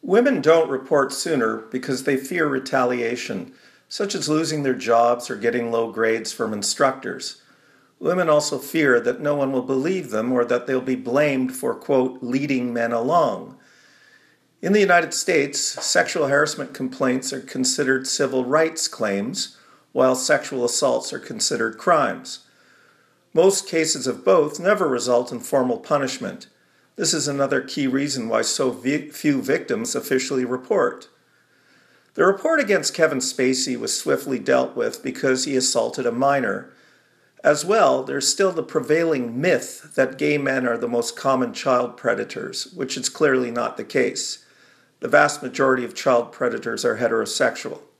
Women don't report sooner because they fear retaliation, such as losing their jobs or getting low grades from instructors. Women also fear that no one will believe them or that they'll be blamed for, quote, leading men along. In the United States, sexual harassment complaints are considered civil rights claims, while sexual assaults are considered crimes. Most cases of both never result in formal punishment. This is another key reason why so few victims officially report. The report against Kevin Spacey was swiftly dealt with because he assaulted a minor. As well, there's still the prevailing myth that gay men are the most common child predators, which is clearly not the case. The vast majority of child predators are heterosexual.